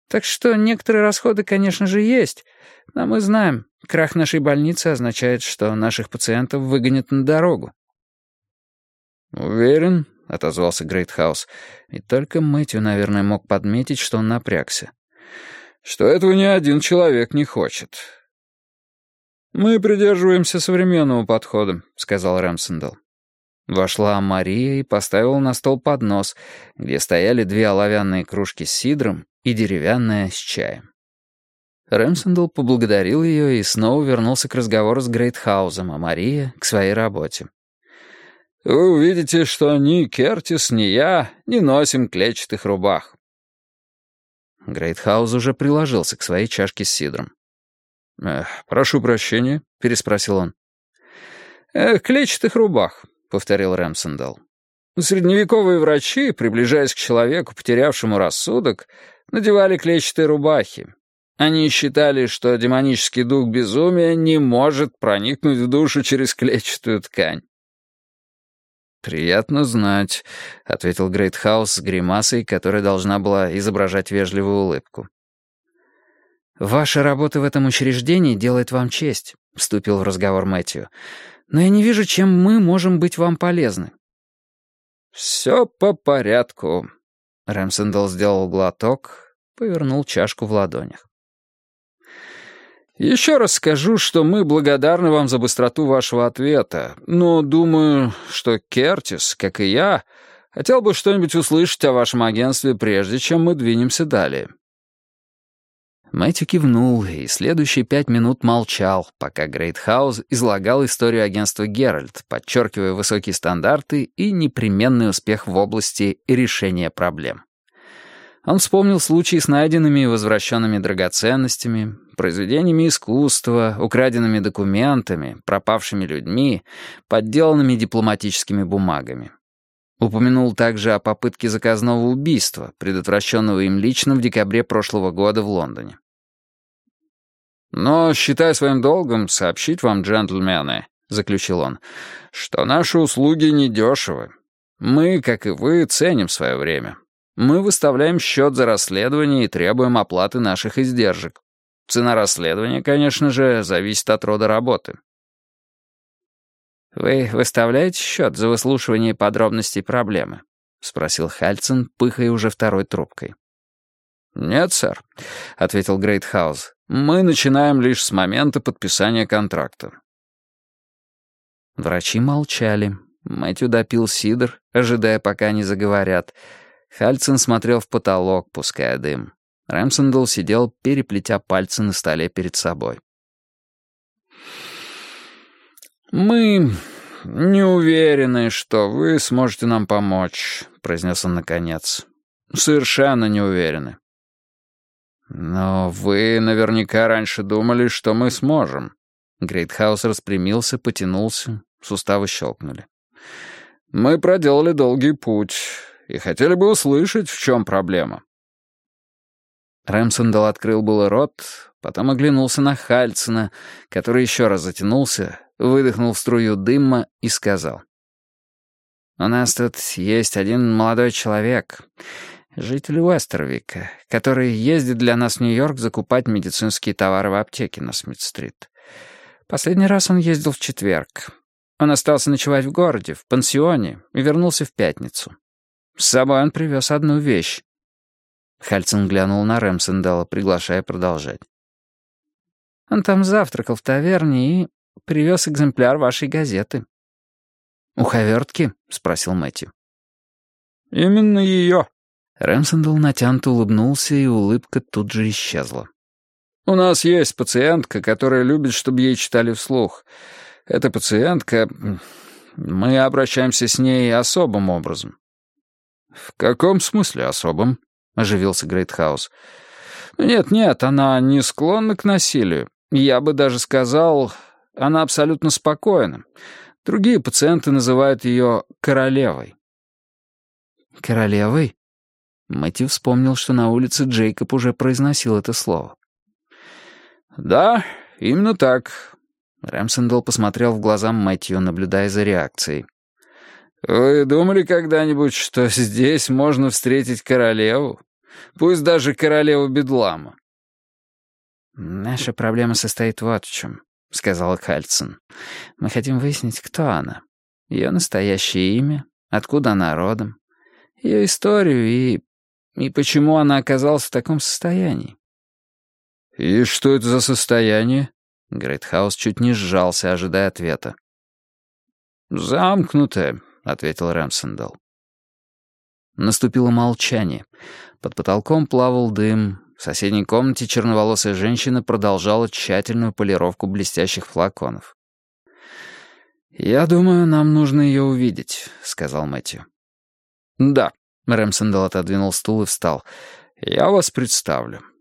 Так что некоторые расходы, конечно же, есть, но мы знаем, крах нашей больницы означает, что наших пациентов выгонят на дорогу». «Уверен», — отозвался Грейтхаус, и только Мэтью, наверное, мог подметить, что он напрягся, «что этого ни один человек не хочет». «Мы придерживаемся современного подхода», — сказал Рэмсендел. Вошла Мария и поставила на стол поднос, где стояли 2 оловянные кружки с сидром и деревянная с чаем. Рэмсендел поблагодарил ее и снова вернулся к разговору с Грейтхаузом, а Мария — к своей работе. «Вы увидите, что ни Кертис, ни я не носим клетчатых рубах». Грейтхауз уже приложился к своей чашке с сидром. «Прошу прощения», — переспросил он. «Клетчатых рубах», — повторил Рэмсендел. «Средневековые врачи, приближаясь к человеку, потерявшему рассудок, надевали клетчатые рубахи. Они считали, что демонический дух безумия не может проникнуть в душу через клетчатую ткань». «Приятно знать», — ответил Грейтхаус с гримасой, которая должна была изображать вежливую улыбку. «Ваша работа в этом учреждении делает вам честь», — вступил в разговор Мэтью. «Но я не вижу, чем мы можем быть вам полезны». «Все по порядку». Рэмсендел сделал глоток, повернул чашку в ладонях. «Еще раз скажу, что мы благодарны вам за быстроту вашего ответа, но думаю, что Кертис, как и я, хотел бы что-нибудь услышать о вашем агентстве, прежде чем мы двинемся далее». Мэтью кивнул и следующие 5 минут молчал, пока Грейтхаус излагал историю агентства «Геральт», подчеркивая высокие стандарты и непременный успех в области решения проблем. Он вспомнил случаи с найденными и возвращенными драгоценностями, произведениями искусства, украденными документами, пропавшими людьми, подделанными дипломатическими бумагами. Упомянул также о попытке заказного убийства, предотвращенного им лично в декабре прошлого года в Лондоне. «Но считаю своим долгом сообщить вам, джентльмены», — заключил он, «что наши услуги недешевы. Мы, как и вы, ценим свое время. Мы выставляем счет за расследование и требуем оплаты наших издержек. Цена расследования, конечно же, зависит от рода работы». «Вы выставляете счет за выслушивание подробностей проблемы?» — спросил Хальцин, пыхая уже второй трубкой. «Нет, сэр», — ответил Грейтхаус. «Мы начинаем лишь с момента подписания контракта». Врачи молчали. Мэтью допил сидр, ожидая, пока они заговорят. Хальцин смотрел в потолок, пуская дым. Рэмсендел сидел, переплетя пальцы на столе перед собой. «Мы не уверены, что вы сможете нам помочь», — произнес он наконец. «Совершенно не уверены». «Но вы наверняка раньше думали, что мы сможем». Грейтхаус распрямился, потянулся, суставы щелкнули. «Мы проделали долгий путь и хотели бы услышать, в чем проблема». Рэмсендел открыл было рот, потом оглянулся на Хальцина, который еще раз затянулся, выдохнул струю дыма и сказал. «У нас тут есть один молодой человек, житель Уэстервика, который ездит для нас в Нью-Йорк закупать медицинские товары в аптеке на Смит-стрит. Последний раз он ездил в четверг. Он остался ночевать в городе, в пансионе, и вернулся в пятницу. С собой он привез одну вещь». Хальцин глянул на Рэмсендела, приглашая продолжать. «Он там завтракал в таверне и привез экземпляр вашей газеты». «Уховертки?» — спросил Мэтью. «Именно ее». Рэмсендел натянуто улыбнулся, и улыбка тут же исчезла. «У нас есть пациентка, которая любит, чтобы ей читали вслух. Эта пациентка... Мы обращаемся с ней особым образом». «В каком смысле особым?» — оживился Грейтхаус. «Нет, она не склонна к насилию. Я бы даже сказал, она абсолютно спокойна. Другие пациенты называют ее королевой». «Королевой?» Мэтью вспомнил, что на улице Джейкоб уже произносил это слово. «Да, именно так». Рэмсендел посмотрел в глаза Мэтью, наблюдая за реакцией. «Вы думали когда-нибудь, что здесь можно встретить королеву? пусть даже королеву Бедлама». «Наша проблема состоит вот в чем», — сказала Хальсон. «Мы хотим выяснить, кто она. Ее настоящее имя, откуда она родом, ее историю и почему она оказалась в таком состоянии». «И что это за состояние?» Грейтхаус чуть не сжался, ожидая ответа. «Замкнутое», — ответил Рэмсендал. Наступило молчание. Под потолком плавал дым. В соседней комнате черноволосая женщина продолжала тщательную полировку блестящих флаконов. «Я думаю, нам нужно ее увидеть», — сказал Мэтью. «Да», — Рэмсендал отодвинул стул и встал. «Я вас представлю.